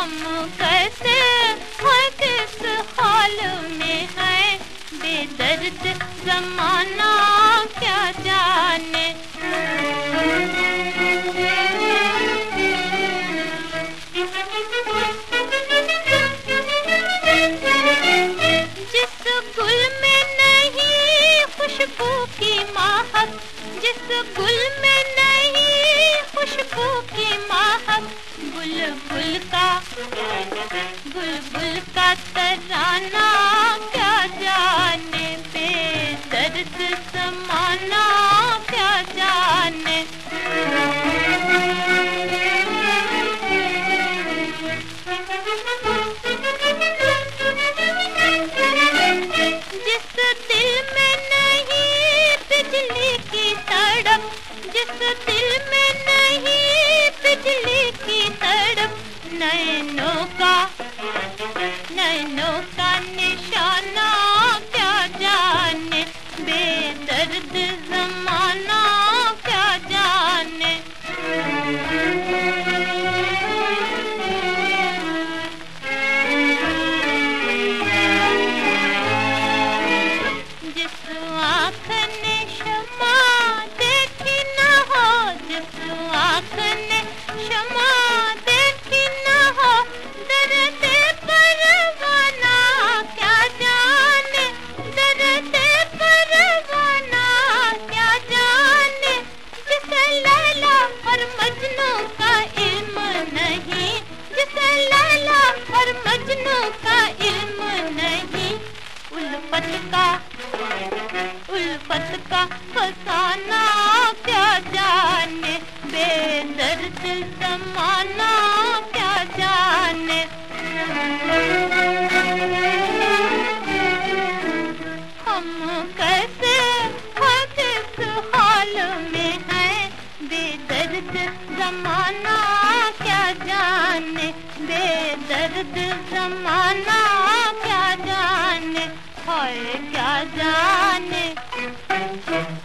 हम कैसे हैं, किस हाल में है, बेदर्द ज़माना क्या जाने। जिस गुल में नहीं खुशबू की महक, जिस गुल में नहीं खुशबू की महक, बुलबुल का तराना क्या जाने, बेदर्द ज़माना क्या जाने। जिस दिल में नहीं बिजली की तड़प, जिस दिल में नहीं बिजली की तड़प, नैनों का निशाना क्या जाने, बेदर्द ज़माना क्या जाने। जिस आँख ने शमा देखी न हो, जिस आँख ने शमा देखी न हो, दर्द परवाना क्या जाने, दर्द परवाना क्या जाने। जिसे लैला और मजनू का इल्म नहीं, जिसे लैला और मजनू का इल्म नहीं, उल्फत का फसाना क्या जाने, बेदर्द ज़माना क्या जाने। हम कैसे हैं, किस हाल में हैं, बेदर्द ज़माना क्या जाने, बेदर्द ज़माना क्या जाने, हाय क्या जाने।